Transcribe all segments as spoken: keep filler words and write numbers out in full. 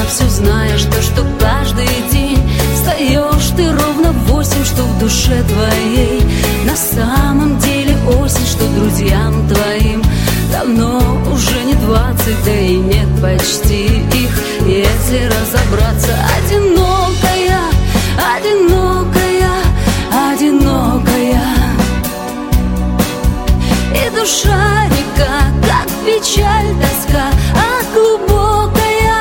все знаешь, то, что каждый день встаешь ты ровно в восемь, что в душе твоей на самом деле осень, что друзьям твоим давно уже не двадцать, да и нет почти их, если разобраться. Одинокая, одинокая, одинокая, и душа река, как печаль, тоска, а глубокая.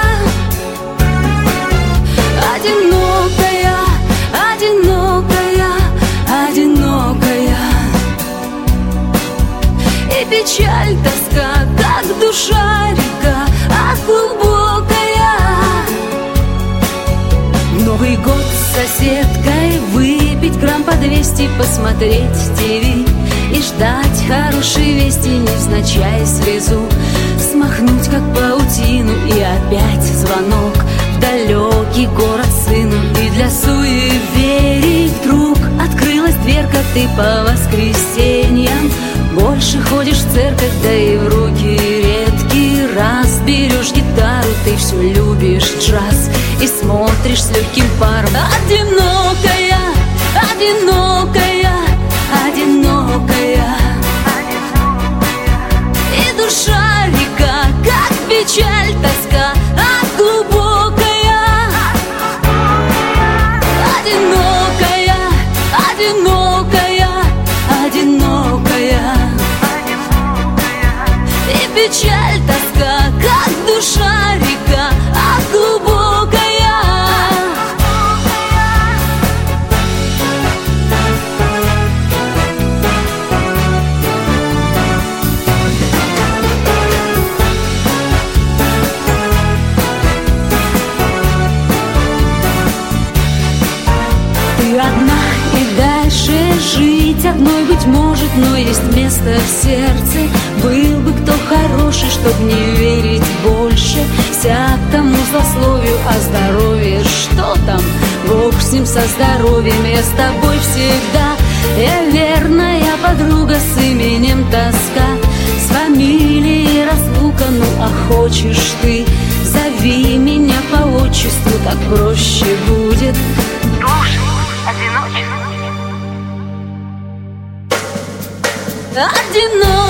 Одинокая, одинокая, одинокая, и печаль, тоска, как душа река, а глубокая. Новый год с соседкой, выпить грамм по двести, посмотреть ТВ и ждать хорошей вести, невзначай слезу смахнуть, как паутину, и опять звонок в далекий город сыну. И для суеверий вдруг открылась дверка, ты по воскресеньям больше ходишь в церковь, да и в руки редкий раз берешь гитару. Ты все любишь джаз и смотришь с легким паром. Одинокая, одинокая, одинокая, и душа река, как печаль, тоска, а глубокая. Одинокая, одинокая, одинокая, и печаль, тоска, как душа река, а глубокая. Одна и дальше жить одной, быть может, но есть место в сердце. Был бы кто хороший, чтоб не верить больше всякому злословию о здоровье. Что там, Бог с ним, со здоровьем. Я с тобой всегда, я верная подруга с именем тоска, с фамилией разлука. Ну а хочешь ты, зови меня по отчеству, так проще будет. Одиночество. Одиночество.